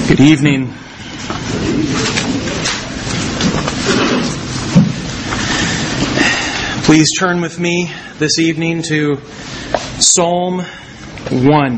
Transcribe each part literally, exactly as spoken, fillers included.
Good evening. Please turn with me this evening to Psalm one.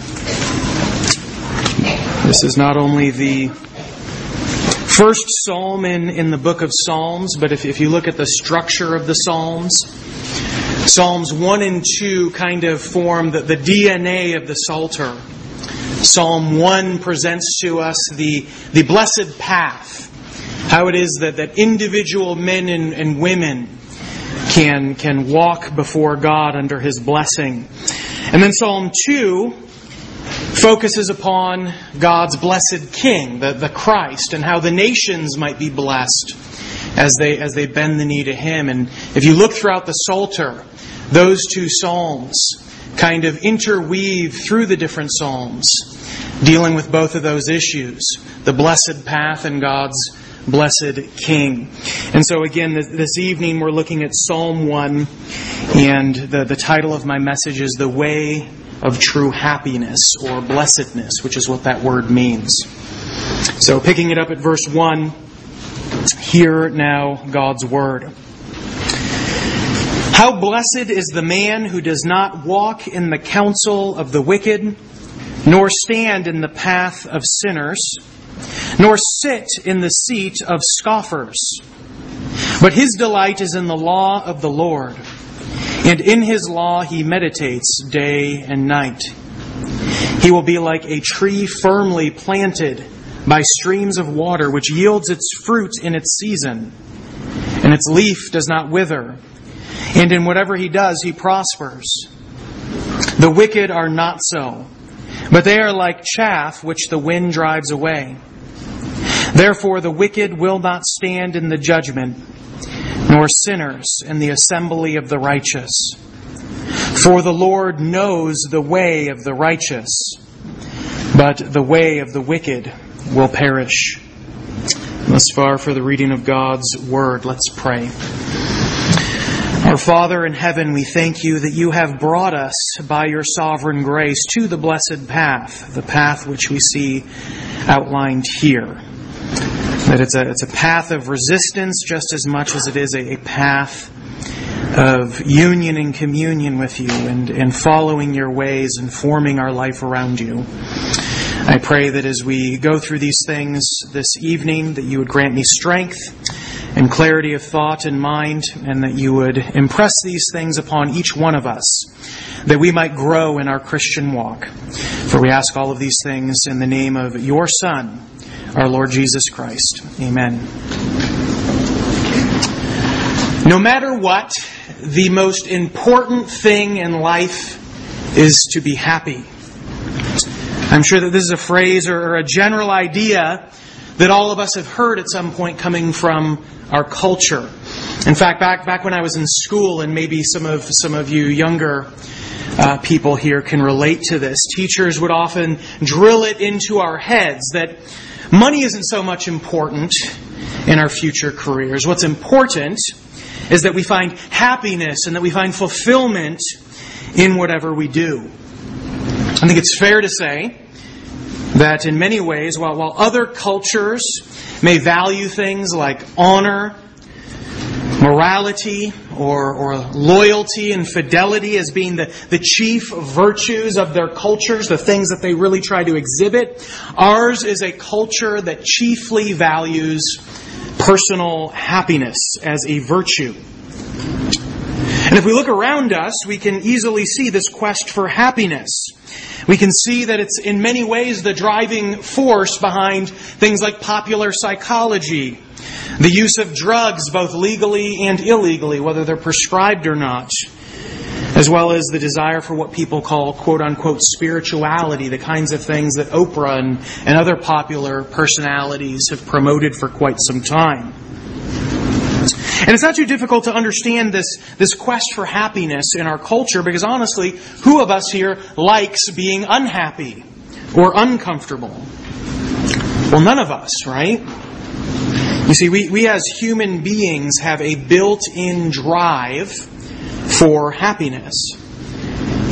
This is not only the first psalm in, in the book of Psalms, but if, if you look at the structure of the Psalms, Psalms one and two kind of form the, the D N A of the Psalter. Psalm one presents to us the, the blessed path, how it is that, that individual men and, and women can, can walk before God under His blessing. And then Psalm two focuses upon God's blessed King, the, the Christ, and how the nations might be blessed as they, as they bend the knee to Him. And if you look throughout the Psalter, those two psalms kind of interweave through the different psalms, dealing with both of those issues, the blessed path and God's blessed King. And so again, this evening we're looking at Psalm one, and the, the title of my message is The Way of True Happiness, or Blessedness, which is what that word means. So picking it up at verse one, hear now God's Word. How blessed is the man who does not walk in the counsel of the wicked, nor stand in the path of sinners, nor sit in the seat of scoffers. But his delight is in the law of the Lord, and in His law he meditates day and night. He will be like a tree firmly planted by streams of water, which yields its fruit in its season, and its leaf does not wither. And in whatever he does, he prospers. The wicked are not so, but they are like chaff which the wind drives away. Therefore the wicked will not stand in the judgment, nor sinners in the assembly of the righteous. For the Lord knows the way of the righteous, but the way of the wicked will perish. Thus far for the reading of God's Word. Let's pray. Our Father in heaven, we thank You that You have brought us by Your sovereign grace to the blessed path, the path which we see outlined here. That it's a, it's a path of resistance just as much as it is a, a path of union and communion with You and, and following Your ways and forming our life around You. I pray that as we go through these things this evening, that You would grant me strength and clarity of thought and mind, and that You would impress these things upon each one of us, that we might grow in our Christian walk. For we ask all of these things in the name of Your Son, our Lord Jesus Christ. Amen. No matter what, the most important thing in life is to be happy. I'm sure that this is a phrase or a general idea that all of us have heard at some point coming from our culture. In fact, back back when I was in school, and maybe some of some of you younger uh, people here can relate to this, teachers would often drill it into our heads that money isn't so much important in our future careers. What's important is that we find happiness and that we find fulfillment in whatever we do. I think it's fair to say that in many ways, while, while other cultures may value things like honor, morality, or, or loyalty and fidelity as being the, the chief virtues of their cultures, the things that they really try to exhibit, ours is a culture that chiefly values personal happiness as a virtue. And if we look around us, we can easily see this quest for happiness. We can see that it's in many ways the driving force behind things like popular psychology, the use of drugs both legally and illegally, whether they're prescribed or not, as well as the desire for what people call quote-unquote spirituality, the kinds of things that Oprah and, and other popular personalities have promoted for quite some time. And it's not too difficult to understand this, this quest for happiness in our culture, because honestly, who of us here likes being unhappy or uncomfortable? Well, none of us, right? You see, we, we as human beings have a built-in drive for happiness.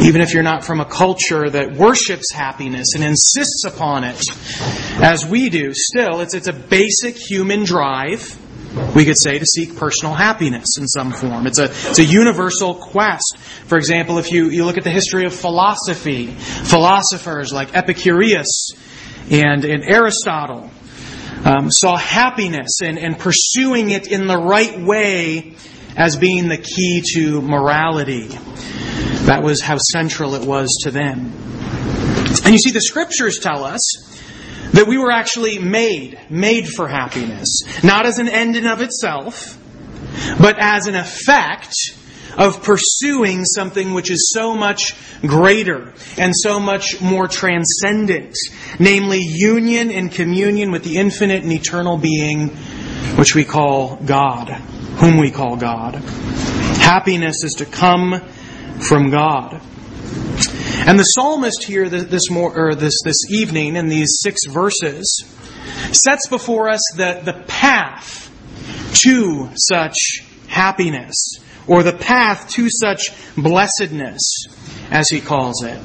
Even if you're not from a culture that worships happiness and insists upon it, as we do, still, it's, it's a basic human drive, we could say, to seek personal happiness in some form. It's a, it's a universal quest. For example, if you, you look at the history of philosophy, philosophers like Epicurus and, and Aristotle um, saw happiness and, and pursuing it in the right way as being the key to morality. That was how central it was to them. And you see, the Scriptures tell us that we were actually made, made for happiness. Not as an end in of itself, but as an effect of pursuing something which is so much greater and so much more transcendent. Namely, union and communion with the infinite and eternal being, which we call God, whom we call God. Happiness is to come from God. And the psalmist here this more, or this, this evening in these six verses sets before us the, the path to such happiness, or the path to such blessedness, as he calls it.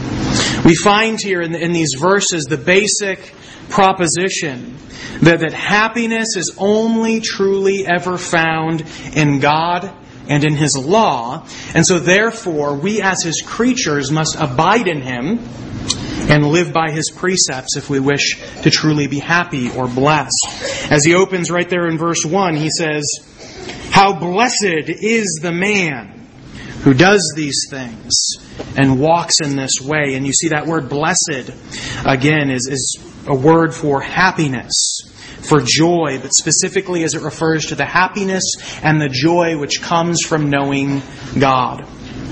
We find here in, in these verses the basic proposition that, that happiness is only truly ever found in God and in His law, and so therefore we as His creatures must abide in Him and live by His precepts if we wish to truly be happy or blessed. As he opens right there in verse one, he says, "How blessed is the man who does these things and walks in this way." And you see that word blessed, again, is, is a word for happiness, for joy, but specifically as it refers to the happiness and the joy which comes from knowing God.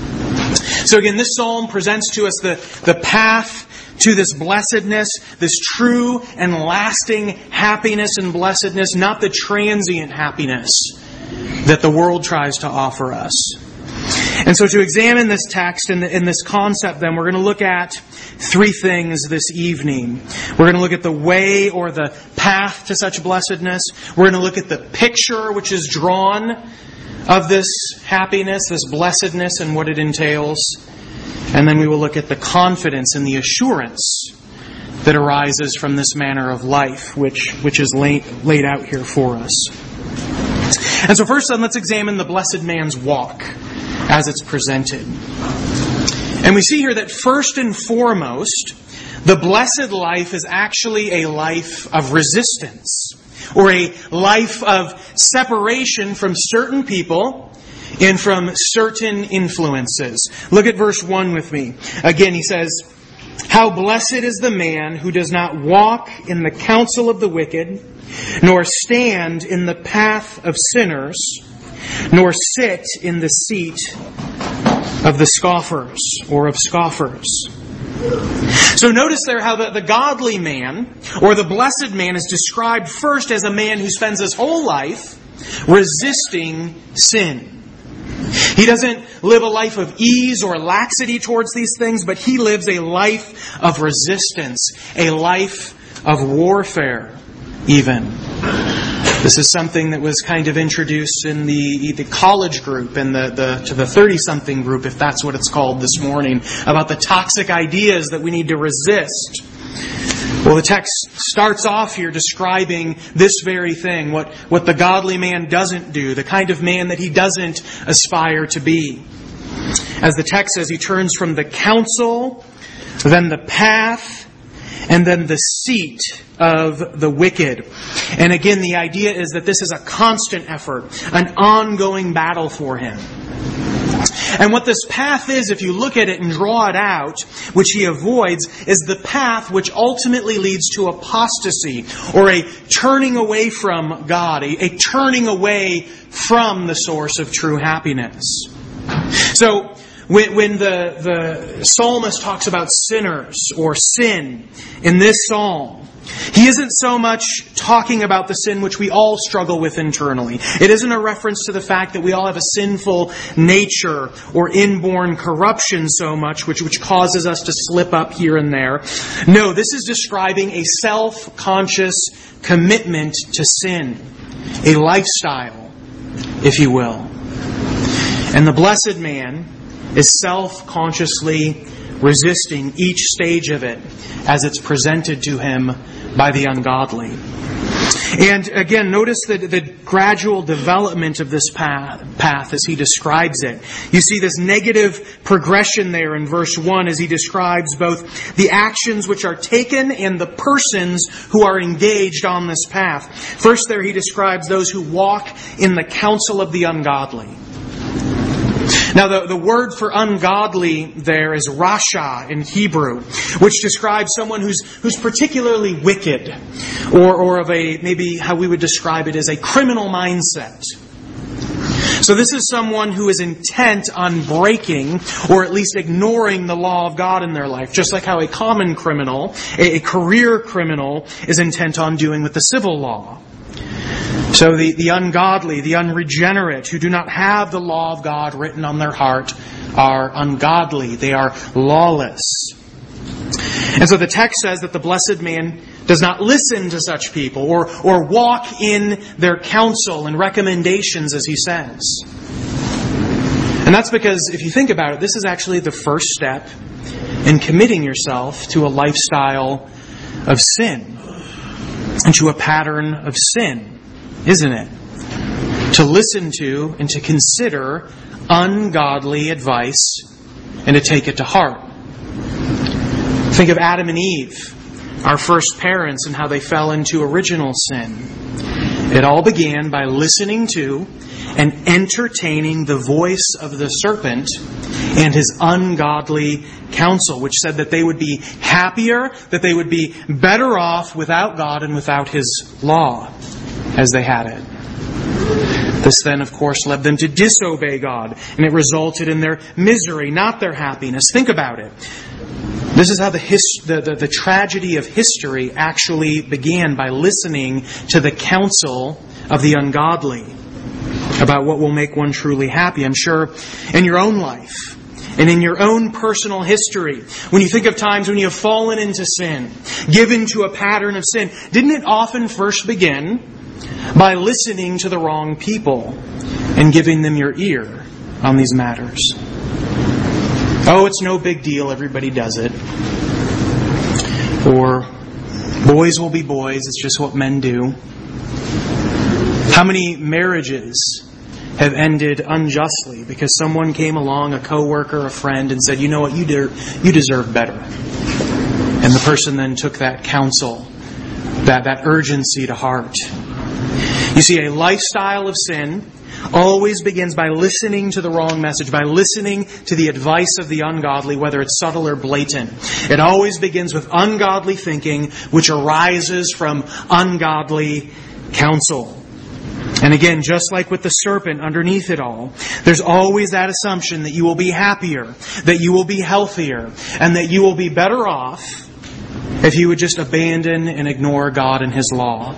So again, this psalm presents to us the, the path to this blessedness, this true and lasting happiness and blessedness, not the transient happiness that the world tries to offer us. And so to examine this text and, and this concept, then, we're going to look at three things this evening. We're going to look at the way or the path to such blessedness. We're going to look at the picture which is drawn of this happiness, this blessedness, and what it entails. And then we will look at the confidence and the assurance that arises from this manner of life, which, which is laid, laid out here for us. And so first then, let's examine the blessed man's walk as it's presented. And we see here that first and foremost, the blessed life is actually a life of resistance, or a life of separation from certain people and from certain influences. Look at verse one with me. Again, he says, "How blessed is the man who does not walk in the counsel of the wicked, nor stand in the path of sinners, nor sit in the seat of the scoffers," or of scoffers. So notice there how the, the godly man, or the blessed man, is described first as a man who spends his whole life resisting sin. He doesn't live a life of ease or laxity towards these things, but he lives a life of resistance, a life of warfare, even. This is something that was kind of introduced in the, the college group and the, the to the thirty-something group, if that's what it's called this morning, about the toxic ideas that we need to resist. Well, the text starts off here describing this very thing, what, what the godly man doesn't do, the kind of man that he doesn't aspire to be. As the text says, he turns from the counsel, then the path, and then the seat of the wicked. And again, the idea is that this is a constant effort, an ongoing battle for him. And what this path is, if you look at it and draw it out, which he avoids, is the path which ultimately leads to apostasy, or a turning away from God, a, a turning away from the source of true happiness. So, when, when the, the psalmist talks about sinners or sin in this psalm, he isn't so much talking about the sin which we all struggle with internally. It isn't a reference to the fact that we all have a sinful nature or inborn corruption so much, which, which causes us to slip up here and there. No, this is describing a self-conscious commitment to sin, a lifestyle, if you will. And the blessed man is self-consciously resisting each stage of it as it's presented to him by the ungodly. And again, notice the, the gradual development of this path, path as he describes it. You see this negative progression there in verse one as he describes both the actions which are taken and the persons who are engaged on this path. First there he describes those who walk in the counsel of the ungodly. Now, the, the word for ungodly there is rasha in Hebrew, which describes someone who's who's particularly wicked, or, or of a, maybe how we would describe it as a criminal mindset. So this is someone who is intent on breaking, or at least ignoring the law of God in their life, just like how a common criminal, a, a career criminal, is intent on doing with the civil law. So the, the ungodly, the unregenerate, who do not have the law of God written on their heart, are ungodly. They are lawless. And so the text says that the blessed man does not listen to such people or, or walk in their counsel and recommendations, as he says. And that's because, if you think about it, this is actually the first step in committing yourself to a lifestyle of sin and to a pattern of sin. Isn't it? To listen to and to consider ungodly advice and to take it to heart. Think of Adam and Eve, our first parents, and how they fell into original sin. It all began by listening to and entertaining the voice of the serpent and his ungodly counsel, which said that they would be happier, that they would be better off without God and without His law as they had it. This then, of course, led them to disobey God, and it resulted in their misery, not their happiness. Think about it. This is how the, his, the, the, the tragedy of history actually began, by listening to the counsel of the ungodly about what will make one truly happy. I'm sure in your own life and in your own personal history, when you think of times when you have fallen into sin, given to a pattern of sin, didn't it often first begin by listening to the wrong people and giving them your ear on these matters? Oh, it's no big deal, everybody does it. Or, boys will be boys, it's just what men do. How many marriages have ended unjustly because someone came along, a coworker, a friend, and said, you know what, you, de- you deserve better. And the person then took that counsel, that, that urgency to heart. You see, a lifestyle of sin always begins by listening to the wrong message, by listening to the advice of the ungodly, whether it's subtle or blatant. It always begins with ungodly thinking, which arises from ungodly counsel. And again, just like with the serpent underneath it all, there's always that assumption that you will be happier, that you will be healthier, and that you will be better off if you would just abandon and ignore God and His law.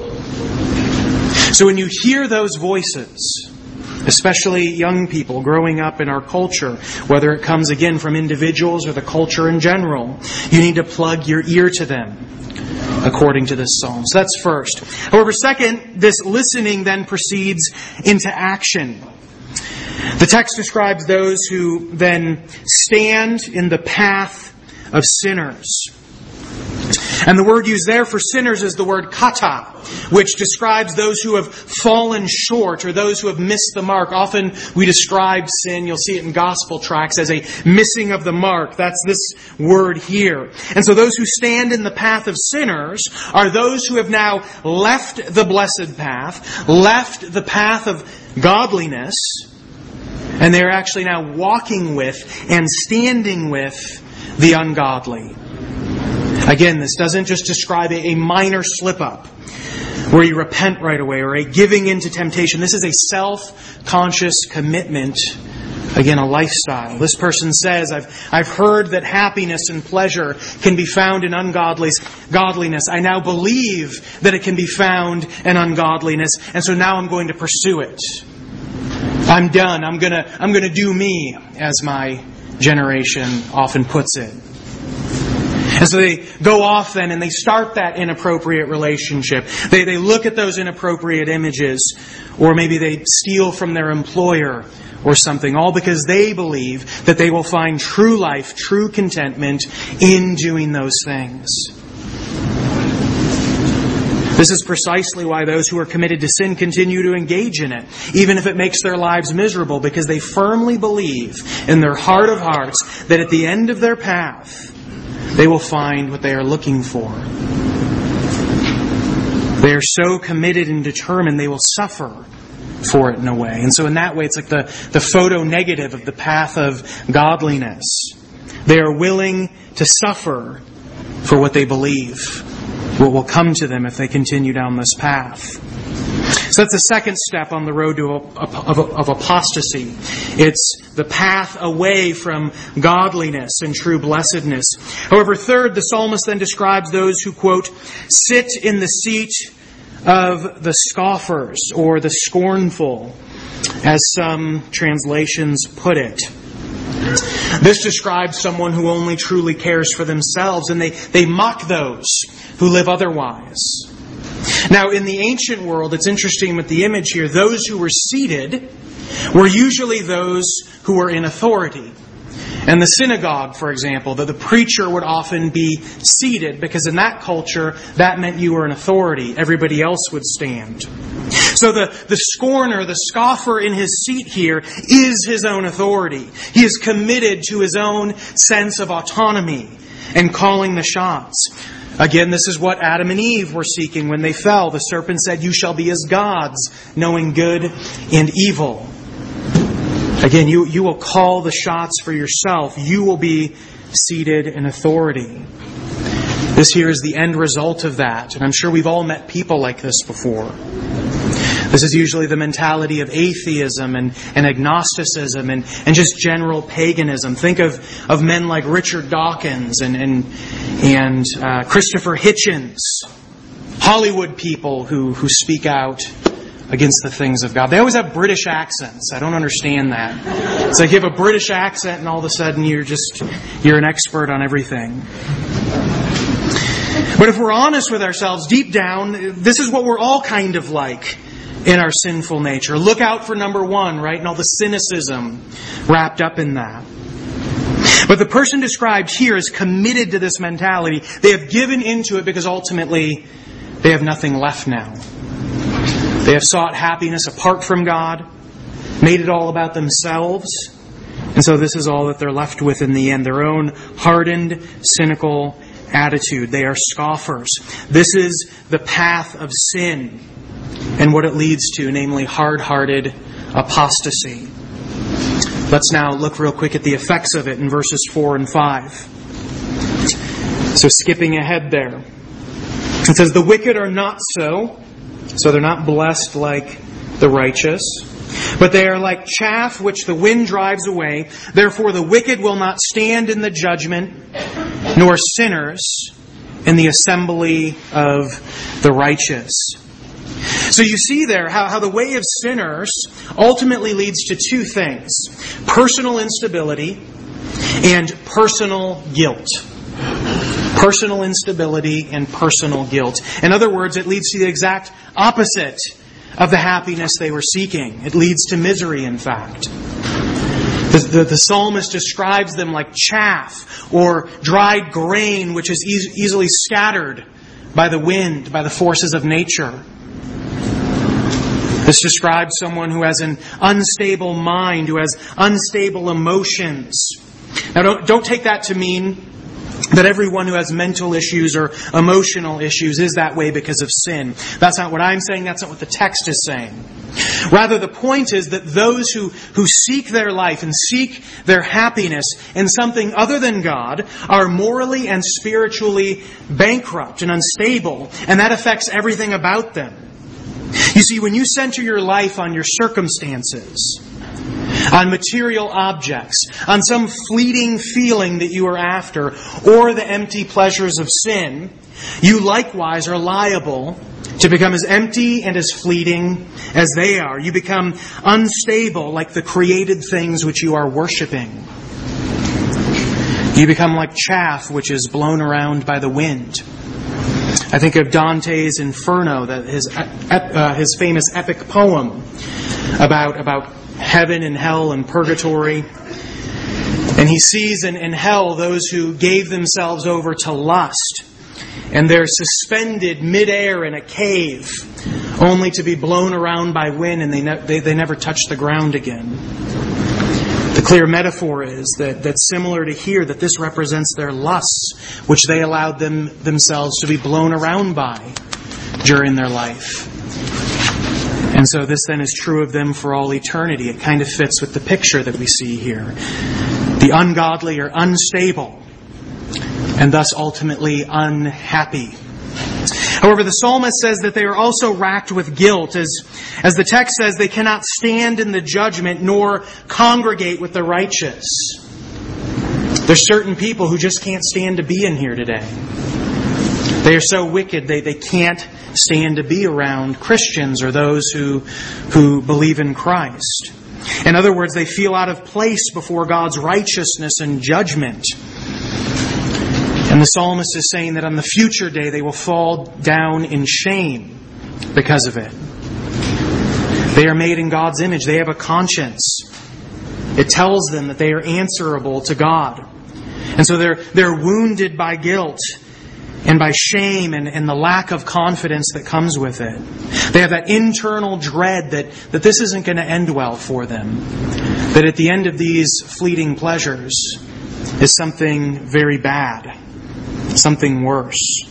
So when you hear those voices, especially young people growing up in our culture, whether it comes again from individuals or the culture in general, you need to plug your ear to them according to this psalm. So that's first. However, second, this listening then proceeds into action. The text describes those who then stand in the path of sinners. And the word used there for sinners is the word kata, which describes those who have fallen short or those who have missed the mark. Often we describe sin, you'll see it in gospel tracts, as a missing of the mark. That's this word here. And so those who stand in the path of sinners are those who have now left the blessed path, left the path of godliness, and they're actually now walking with and standing with the ungodly. Again, this doesn't just describe a minor slip-up where you repent right away or a giving into temptation. This is a self-conscious commitment, again, a lifestyle. This person says, I've, I've heard that happiness and pleasure can be found in ungodliness. I now believe that it can be found in ungodliness, and so now I'm going to pursue it. I'm done. I'm gonna, I'm gonna do me, as my generation often puts it. And so they go off then and they start that inappropriate relationship. They, they look at those inappropriate images, or maybe they steal from their employer or something, all because they believe that they will find true life, true contentment in doing those things. This is precisely why those who are committed to sin continue to engage in it, even if it makes their lives miserable, because they firmly believe in their heart of hearts that at the end of their path, they will find what they are looking for. They are so committed and determined they will suffer for it in a way. And so in that way, it's like the, the photo negative of the path of godliness. They are willing to suffer for what they believe, what will come to them if they continue down this path. So that's the second step on the road to of, of apostasy. It's the path away from godliness and true blessedness. However, third, the psalmist then describes those who, quote, sit in the seat of the scoffers or the scornful, as some translations put it. This describes someone who only truly cares for themselves, and they, they mock those who live otherwise. Now, in the ancient world, it's interesting with the image here, those who were seated were usually those who were in authority. In the synagogue, for example, that the preacher would often be seated, because in that culture, that meant you were an authority. Everybody else would stand. So the, the scorner, the scoffer in his seat here is his own authority. He is committed to his own sense of autonomy and calling the shots. Again, this is what Adam and Eve were seeking when they fell. The serpent said, "You shall be as gods, knowing good and evil." Again, you, you will call the shots for yourself. You will be seated in authority. This here is the end result of that. And I'm sure we've all met people like this before. This is usually the mentality of atheism and, and agnosticism and, and just general paganism. Think of, of men like Richard Dawkins and, and, and uh, Christopher Hitchens. Hollywood people who, who speak out against the things of God. They always have British accents. I don't understand that. It's like you have a British accent and all of a sudden you're just, you're an expert on everything. But if we're honest with ourselves, deep down, this is what we're all kind of like in our sinful nature. Look out for number one, right? And all the cynicism wrapped up in that. But the person described here is committed to this mentality. They have given into it because ultimately they have nothing left now. They have sought happiness apart from God, made it all about themselves, and so this is all that they're left with in the end, their own hardened, cynical attitude. They are scoffers. This is the path of sin and what it leads to, namely hard-hearted apostasy. Let's now look real quick at the effects of it in verses four and five. So skipping ahead there. It says, "The wicked are not so." So they're not blessed like the righteous. "But they are like chaff which the wind drives away. Therefore the wicked will not stand in the judgment, nor sinners in the assembly of the righteous." So you see there how, how the way of sinners ultimately leads to two things: personal instability and personal guilt. Personal instability and personal guilt. In other words, it leads to the exact opposite of the happiness they were seeking. It leads to misery, in fact. The, the, the psalmist describes them like chaff or dried grain, which is e- easily scattered by the wind, by the forces of nature. This describes someone who has an unstable mind, who has unstable emotions. Now, don't, don't take that to mean that everyone who has mental issues or emotional issues is that way because of sin. That's not what I'm saying. That's not what the text is saying. Rather, the point is that those who, who seek their life and seek their happiness in something other than God are morally and spiritually bankrupt and unstable, and that affects everything about them. You see, when you center your life on your circumstances, on material objects, on some fleeting feeling that you are after, or the empty pleasures of sin, you likewise are liable to become as empty and as fleeting as they are. You become unstable like the created things which you are worshiping. You become like chaff which is blown around by the wind. I think of Dante's Inferno, that his uh, his famous epic poem about about heaven and hell and purgatory. And he sees in, in hell those who gave themselves over to lust, and they're suspended midair in a cave, only to be blown around by wind, and they, ne- they, they never touch the ground again. The clear metaphor is that, that similar to here, that this represents their lusts, which they allowed them themselves to be blown around by during their life. And so this then is true of them for all eternity. It kind of fits with the picture that we see here. The ungodly are unstable, and thus ultimately unhappy. However, the psalmist says that they are also racked with guilt. As, as the text says, they cannot stand in the judgment nor congregate with the righteous. There's certain people who just can't stand to be in here today. They are so wicked they, they can't stand to be around Christians or those who, who believe in Christ. In other words, they feel out of place before God's righteousness and judgment. And the psalmist is saying that on the future day they will fall down in shame because of it. They are made in God's image. They have a conscience. It tells them that they are answerable to God. And so they're, they're wounded by guilt and by shame and, and the lack of confidence that comes with it. They have that internal dread that, that this isn't going to end well for them. That at the end of these fleeting pleasures is something very bad. Something worse.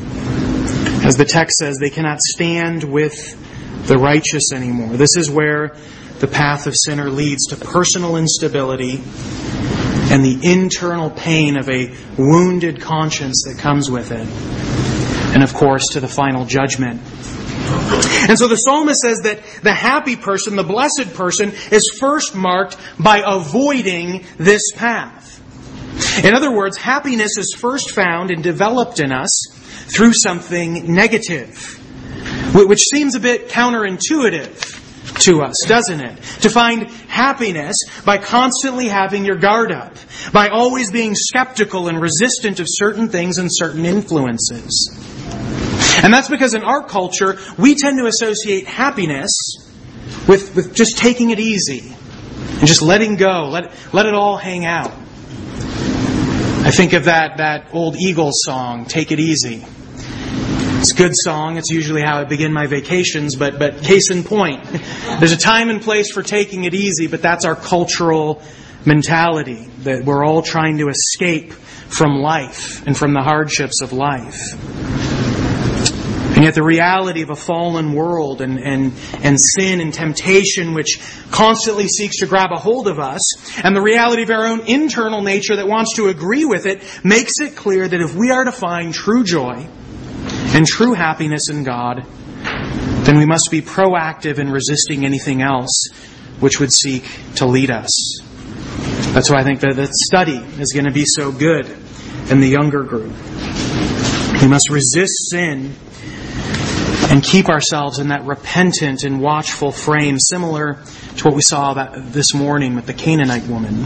As the text says, they cannot stand with the righteous anymore. This is where the path of sinner leads to personal instability and the internal pain of a wounded conscience that comes with it. And of course, to the final judgment. And so the psalmist says that the happy person, the blessed person, is first marked by avoiding this path. In other words, happiness is first found and developed in us through something negative, which seems a bit counterintuitive to us, doesn't it? To find happiness by constantly having your guard up, by always being skeptical and resistant of certain things and certain influences. And that's because in our culture, we tend to associate happiness with, with just taking it easy and just letting go, let, let it all hang out. I think of that, that old Eagles song, Take It Easy. It's a good song. It's usually how I begin my vacations, but, but case in point. There's a time and place for taking it easy, but that's our cultural mentality, that we're all trying to escape from life and from the hardships of life. And yet the reality of a fallen world and, and, and sin and temptation which constantly seeks to grab a hold of us, and the reality of our own internal nature that wants to agree with it, makes it clear that if we are to find true joy and true happiness in God, then we must be proactive in resisting anything else which would seek to lead us. That's why I think that the study is going to be so good in the younger group. We must resist sin and keep ourselves in that repentant and watchful frame, similar to what we saw that this morning with the Canaanite woman.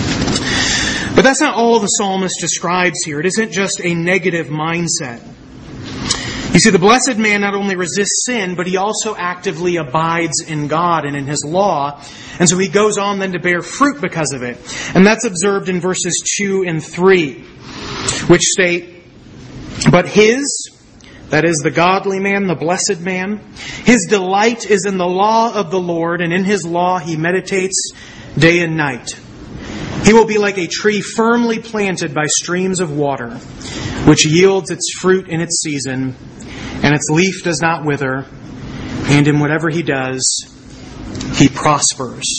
But that's not all the psalmist describes here. It isn't just a negative mindset. You see, the blessed man not only resists sin, but he also actively abides in God and in His law. And so he goes on then to bear fruit because of it. And that's observed in verses two and three, which state, "But his," that is the godly man, the blessed man, "his delight is in the law of the Lord, and in His law he meditates day and night. He will be like a tree firmly planted by streams of water, which yields its fruit in its season, and its leaf does not wither, and in whatever he does, he prospers."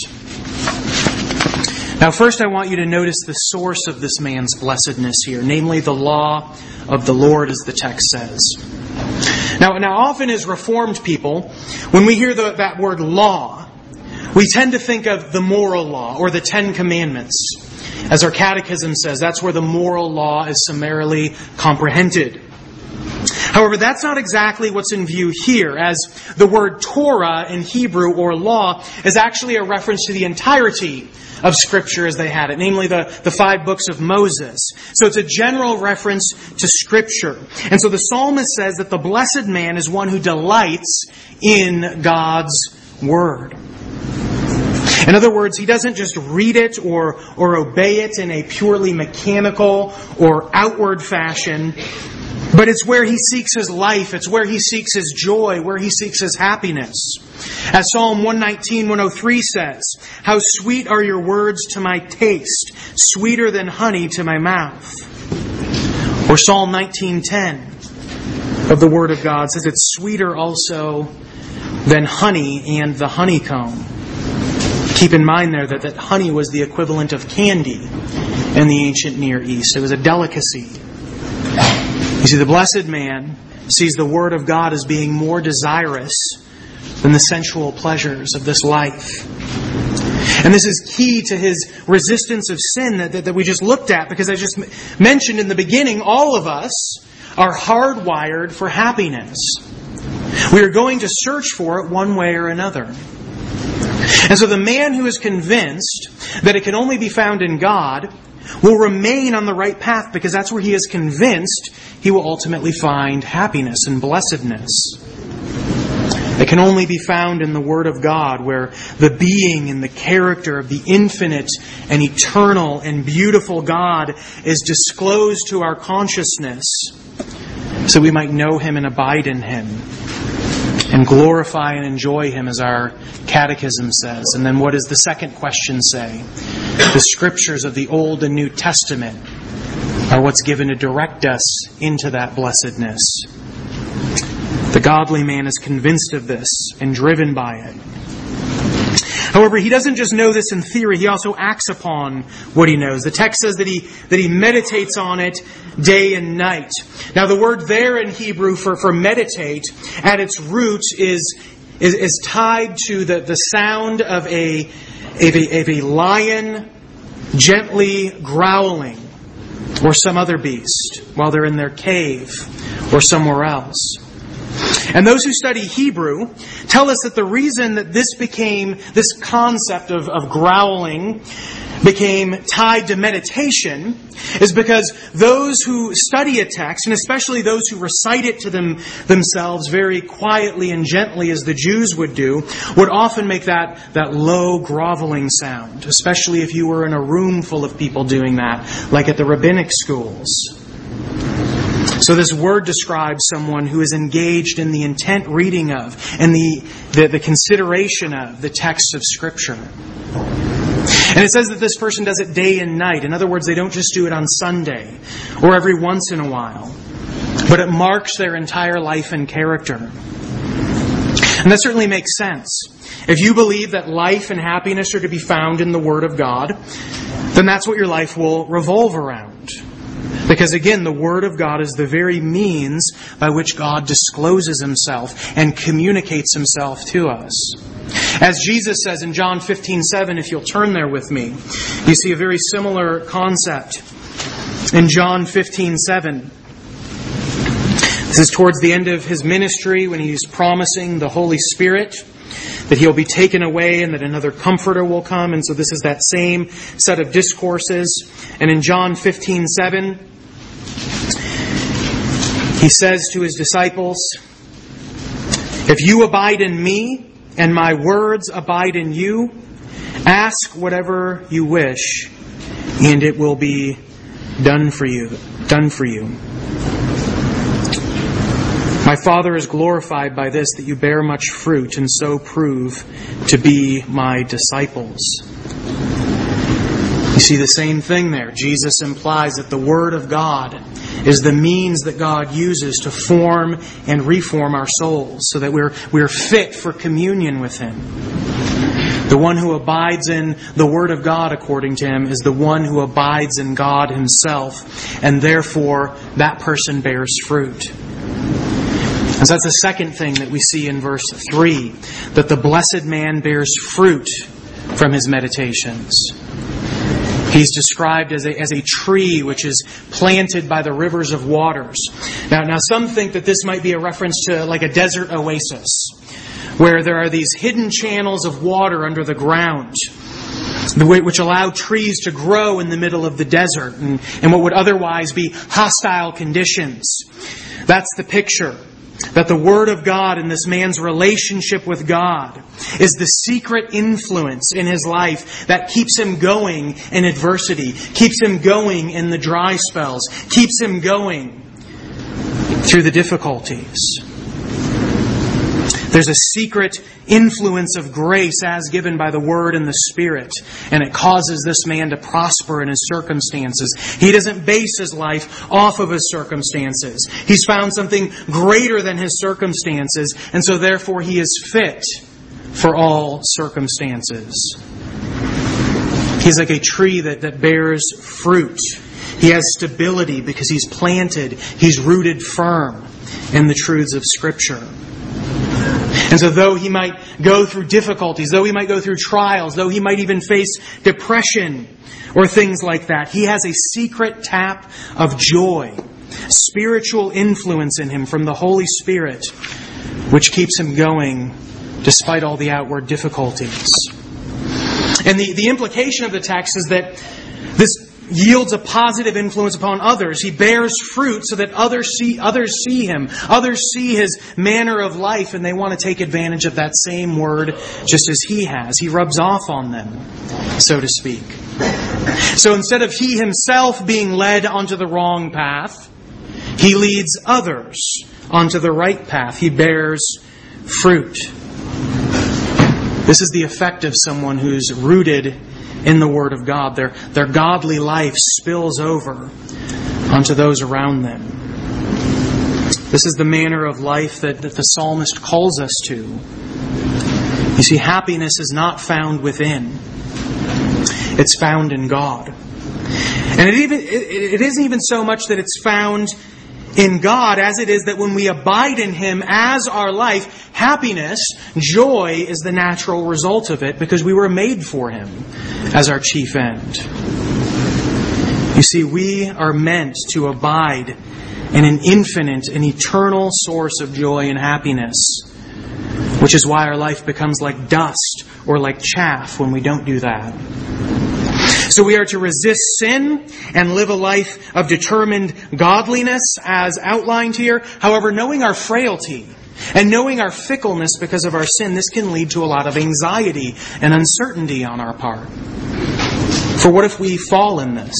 Now first I want you to notice the source of this man's blessedness here, namely the law of the Lord, as the text says. Now, now often as Reformed people, when we hear the, that word law, we tend to think of the moral law or the Ten Commandments. As our catechism says, that's where the moral law is summarily comprehended. However, that's not exactly what's in view here, as the word Torah in Hebrew, or law, is actually a reference to the entirety of Scripture as they had it, namely the, the five books of Moses. So it's a general reference to Scripture. And so the psalmist says that the blessed man is one who delights in God's Word. In other words, he doesn't just read it or, or obey it in a purely mechanical or outward fashion, but it's where he seeks his life, it's where he seeks his joy, where he seeks his happiness. As Psalm one nineteen, one oh three says, "How sweet are your words to my taste, sweeter than honey to my mouth." Or Psalm nineteen ten of the Word of God says it's sweeter also than honey and the honeycomb. Keep in mind there that, that honey was the equivalent of candy in the ancient Near East. It was a delicacy. You see, the blessed man sees the Word of God as being more desirous than the sensual pleasures of this life. And this is key to his resistance of sin that, that, that we just looked at, because I just mentioned in the beginning, all of us are hardwired for happiness. We are going to search for it one way or another. And so the man who is convinced that it can only be found in God will remain on the right path, because that's where he is convinced he will ultimately find happiness and blessedness. It can only be found in the Word of God, where the being and the character of the infinite and eternal and beautiful God is disclosed to our consciousness, so we might know Him and abide in Him and glorify and enjoy Him, as our catechism says. And then what does the second question say? The Scriptures of the Old and New Testament are what's given to direct us into that blessedness. The godly man is convinced of this and driven by it. However, he doesn't just know this in theory, he also acts upon what he knows. The text says that he that he meditates on it day and night. Now, the word there in Hebrew for, for meditate at its root is, is, is tied to the, the sound of a, of a, of a lion gently growling, or some other beast, while they're in their cave or somewhere else. And those who study Hebrew tell us that the reason that this became, this concept of, of growling became tied to meditation is because those who study a text, and especially those who recite it to them themselves very quietly and gently as the Jews would do, would often make that, that low groveling sound, especially if you were in a room full of people doing that, like at the rabbinic schools. So this word describes someone who is engaged in the intent reading of and the, the, the consideration of the text of Scripture. And it says that this person does it day and night. In other words, they don't just do it on Sunday or every once in a while, but it marks their entire life and character. And that certainly makes sense. If you believe that life and happiness are to be found in the Word of God, then that's what your life will revolve around. Because again, the Word of God is the very means by which God discloses Himself and communicates Himself to us. As Jesus says in John fifteen seven, if you'll turn there with me, you see a very similar concept. In John fifteen seven, this is towards the end of His ministry when He's promising the Holy Spirit, that He'll be taken away and that another Comforter will come. And so this is that same set of discourses. And in John fifteen seven, He says to His disciples, "If you abide in me and my words abide in you, ask whatever you wish, and it will be done for you." Done for you. "My Father is glorified by this, that you bear much fruit, and so prove to be my disciples." You see the same thing there. Jesus implies that the Word of God is the means that God uses to form and reform our souls so that we're, we're fit for communion with Him. The one who abides in the Word of God, according to Him, is the one who abides in God Himself, and therefore that person bears fruit. And so that's the second thing that we see in verse three, that the blessed man bears fruit from his meditations. He's described as a, as a tree which is planted by the rivers of waters. Now, now, some think that this might be a reference to like a desert oasis, where there are these hidden channels of water under the ground, which allow trees to grow in the middle of the desert and, and what would otherwise be hostile conditions. That's the picture. That the Word of God and this man's relationship with God is the secret influence in his life that keeps him going in adversity, keeps him going in the dry spells, keeps him going through the difficulties. There's a secret influence of grace as given by the Word and the Spirit, and it causes this man to prosper in his circumstances. He doesn't base his life off of his circumstances. He's found something greater than his circumstances, and so therefore he is fit for all circumstances. He's like a tree that, that bears fruit. He has stability because he's planted, he's rooted firm in the truths of Scripture. And so though he might go through difficulties, though he might go through trials, though he might even face depression or things like that, he has a secret tap of joy, spiritual influence in him from the Holy Spirit, which keeps him going despite all the outward difficulties. And the, the implication of the text is that this yields a positive influence upon others. He bears fruit so that others see others see him. Others see his manner of life and they want to take advantage of that same word just as he has. He rubs off on them, so to speak. So instead of he himself being led onto the wrong path, he leads others onto the right path. He bears fruit. This is the effect of someone who's rooted in the Word of God. Their, their godly life spills over onto those around them. This is the manner of life that, that the psalmist calls us to. You see, happiness is not found within. It's found in God. And it, even, it, it isn't even so much that it's found in God as it is that when we abide in Him as our life, happiness, joy is the natural result of it because we were made for Him as our chief end. You see, we are meant to abide in an infinite and eternal source of joy and happiness, which is why our life becomes like dust or like chaff when we don't do that. So we are to resist sin and live a life of determined godliness as outlined here. However, knowing our frailty and knowing our fickleness because of our sin, this can lead to a lot of anxiety and uncertainty on our part. For what if we fall in this?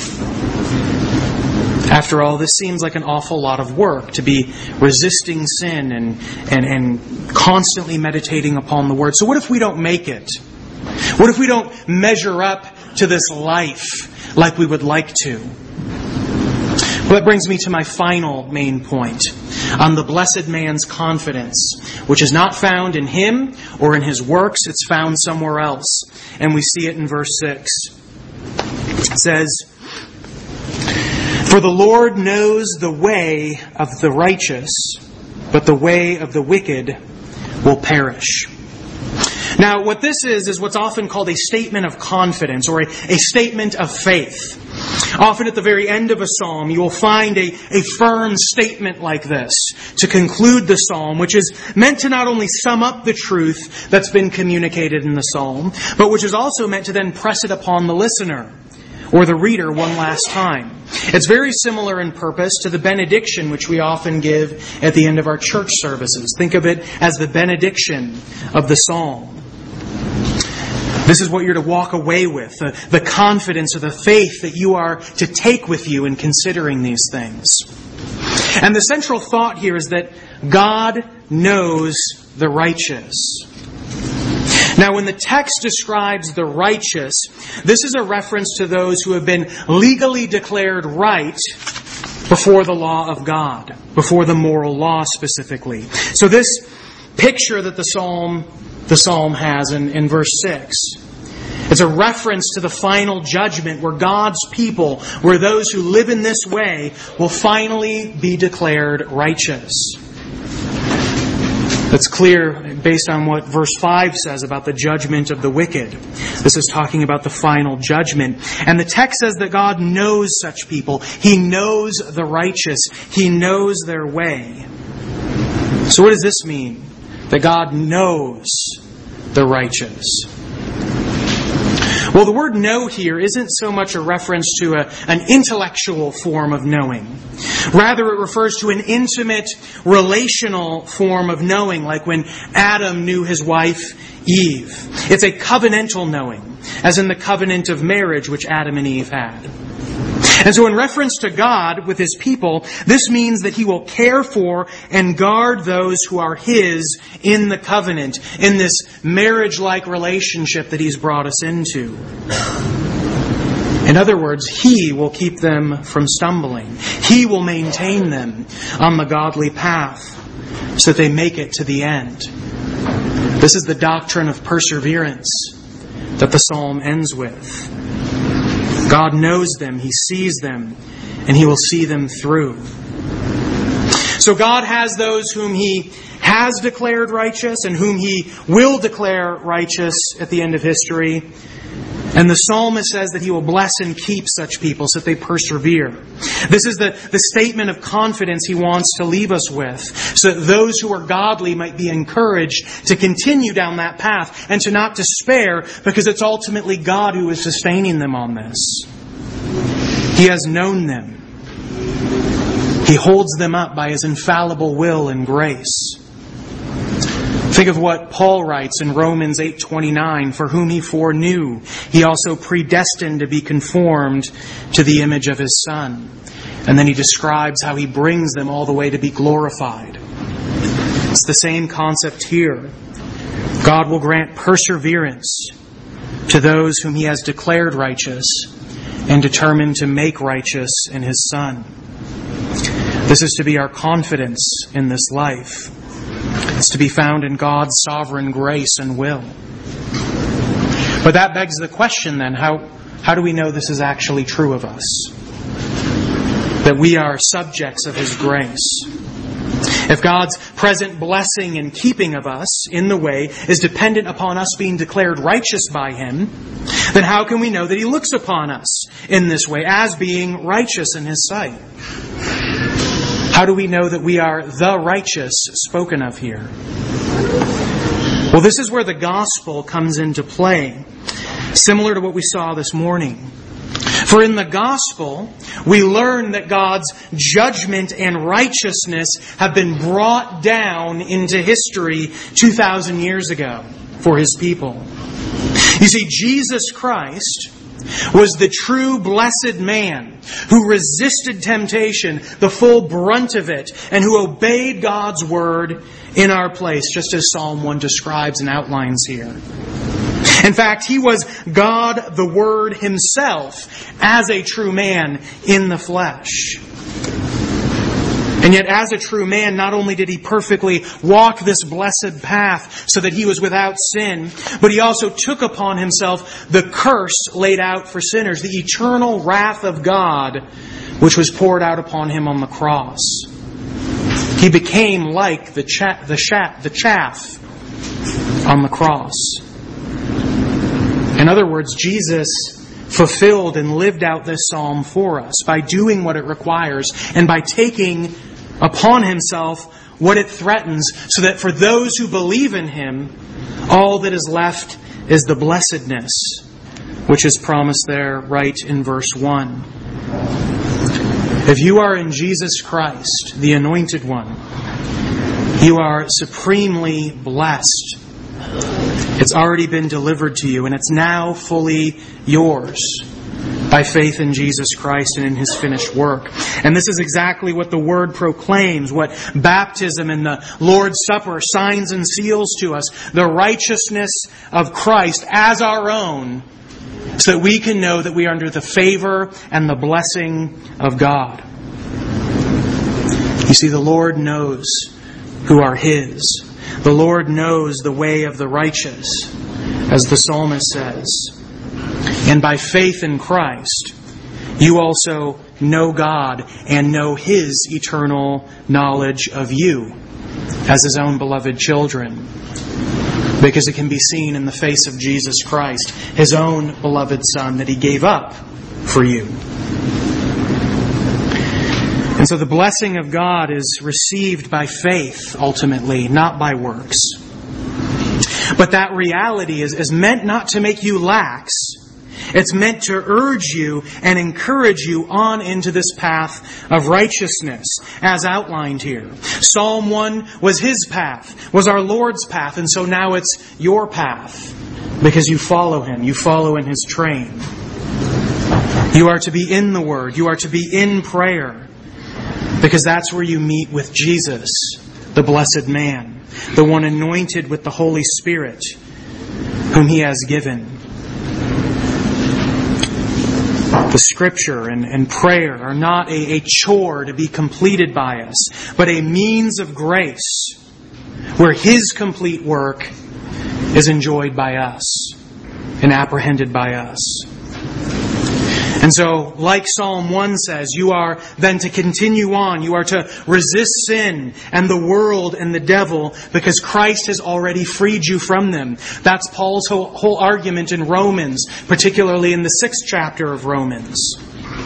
After all, this seems like an awful lot of work to be resisting sin and, and, and constantly meditating upon the Word. So what if we don't make it? What if we don't measure up to this life like we would like to? Well, that brings me to my final main point on the blessed man's confidence, which is not found in him or in his works. It's found somewhere else. And we see it in verse six. It says, "For the Lord knows the way of the righteous, but the way of the wicked will perish." Now, what this is, is what's often called a statement of confidence or a, a statement of faith. Often at the very end of a psalm, you will find a, a firm statement like this to conclude the psalm, which is meant to not only sum up the truth that's been communicated in the psalm, but which is also meant to then press it upon the listener or the reader one last time. It's very similar in purpose to the benediction which we often give at the end of our church services. Think of it as the benediction of the psalm. This is what you're to walk away with, the, the confidence or the faith that you are to take with you in considering these things. And the central thought here is that God knows the righteous. Now, when the text describes the righteous, this is a reference to those who have been legally declared right before the law of God, before the moral law specifically. So this picture that the psalm the psalm has in, in verse six, it's a reference to the final judgment where God's people, where those who live in this way, will finally be declared righteous. That's clear based on what verse five says about the judgment of the wicked. This is talking about the final judgment. And the text says that God knows such people. He knows the righteous. He knows their way. So what does this mean? That God knows the righteous. Well, the word know here isn't so much a reference to a, an intellectual form of knowing. Rather, it refers to an intimate, relational form of knowing, like when Adam knew his wife Eve. It's a covenantal knowing, as in the covenant of marriage which Adam and Eve had. And so in reference to God with His people, this means that He will care for and guard those who are His in the covenant, in this marriage-like relationship that He's brought us into. In other words, He will keep them from stumbling. He will maintain them on the godly path so that they make it to the end. This is the doctrine of perseverance that the psalm ends with. God knows them, He sees them, and He will see them through. So God has those whom He has declared righteous and whom He will declare righteous at the end of history. And the psalmist says that He will bless and keep such people so that they persevere. This is the, the statement of confidence He wants to leave us with, so that those who are godly might be encouraged to continue down that path and to not despair, because it's ultimately God who is sustaining them on this. He has known them. He holds them up by His infallible will and grace. Think of what Paul writes in Romans eight twenty-nine, "For whom He foreknew, He also predestined to be conformed to the image of His Son." And then he describes how He brings them all the way to be glorified. It's the same concept here. God will grant perseverance to those whom He has declared righteous and determined to make righteous in His Son. This is to be our confidence in this life. It's to be found in God's sovereign grace and will. But that begs the question then, how, how do we know this is actually true of us? That we are subjects of His grace. If God's present blessing and keeping of us in the way is dependent upon us being declared righteous by Him, then how can we know that He looks upon us in this way as being righteous in His sight? How do we know that we are the righteous spoken of here? Well, this is where the gospel comes into play, similar to what we saw this morning. For in the gospel, we learn that God's judgment and righteousness have been brought down into history two thousand years ago for His people. You see, Jesus Christ was the true blessed man who resisted temptation, the full brunt of it, and who obeyed God's word in our place, just as Psalm one describes and outlines here. In fact, He was God the Word Himself as a true man in the flesh. And yet, as a true man, not only did He perfectly walk this blessed path so that He was without sin, but He also took upon Himself the curse laid out for sinners, the eternal wrath of God, which was poured out upon Him on the cross. He became like the, cha- the, cha- the chaff on the cross. In other words, Jesus fulfilled and lived out this psalm for us by doing what it requires and by taking upon Himself what it threatens, so that for those who believe in Him, all that is left is the blessedness, which is promised there right in verse one. If you are in Jesus Christ, the Anointed One, you are supremely blessed. It's already been delivered to you, and it's now fully yours by faith in Jesus Christ and in His finished work. And this is exactly what the Word proclaims, what baptism and the Lord's Supper signs and seals to us, the righteousness of Christ as our own, so that we can know that we are under the favor and the blessing of God. You see, the Lord knows who are His. The Lord knows the way of the righteous, as the psalmist says. And by faith in Christ, you also know God and know His eternal knowledge of you as His own beloved children. Because it can be seen in the face of Jesus Christ, His own beloved Son that He gave up for you. And so the blessing of God is received by faith, ultimately, not by works. But that reality is, is meant not to make you lax. It's meant to urge you and encourage you on into this path of righteousness, as outlined here. Psalm one was His path, was our Lord's path, and so now it's your path, because you follow Him, you follow in His train. You are to be in the Word, you are to be in prayer, because that's where you meet with Jesus, the blessed man, the one anointed with the Holy Spirit, whom He has given. The Scripture and, and prayer are not a, a chore to be completed by us, but a means of grace where His complete work is enjoyed by us and apprehended by us. And so, like Psalm one says, you are then to continue on. You are to resist sin and the world and the devil because Christ has already freed you from them. That's Paul's whole, whole argument in Romans, particularly in the sixth chapter of Romans.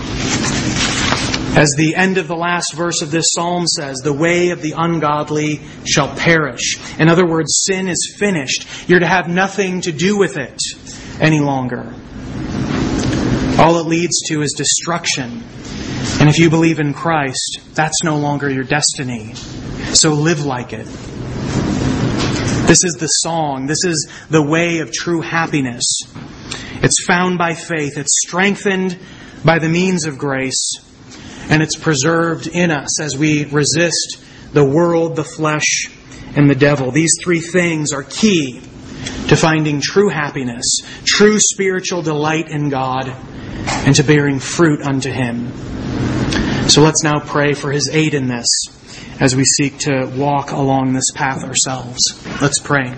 As the end of the last verse of this psalm says, the way of the ungodly shall perish. In other words, sin is finished. You're to have nothing to do with it any longer. All it leads to is destruction. And if you believe in Christ, that's no longer your destiny. So live like it. This is the song. This is the way of true happiness. It's found by faith. It's strengthened by the means of grace. And it's preserved in us as we resist the world, the flesh, and the devil. These three things are key to finding true happiness, true spiritual delight in God, and to bearing fruit unto Him. So let's now pray for His aid in this as we seek to walk along this path ourselves. Let's pray.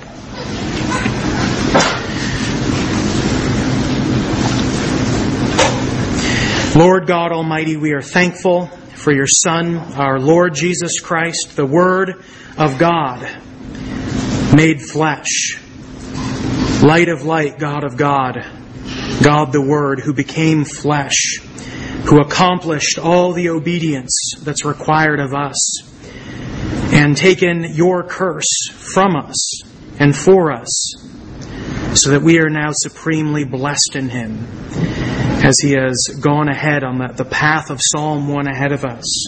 Lord God Almighty, we are thankful for Your Son, our Lord Jesus Christ, the Word of God, made flesh, light of light, God of God, God the Word, who became flesh, who accomplished all the obedience that's required of us, and taken Your curse from us and for us, so that we are now supremely blessed in Him, as He has gone ahead on the, the path of Psalm one ahead of us.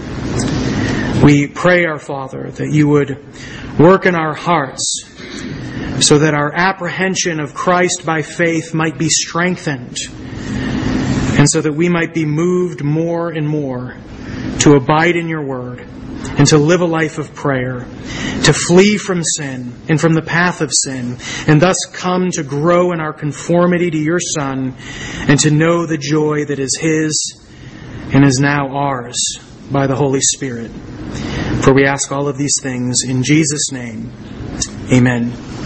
We pray, our Father, that You would work in our hearts so that our apprehension of Christ by faith might be strengthened, and so that we might be moved more and more to abide in Your Word and to live a life of prayer, to flee from sin and from the path of sin, and thus come to grow in our conformity to Your Son and to know the joy that is His and is now ours by the Holy Spirit. For we ask all of these things in Jesus' name. Amen.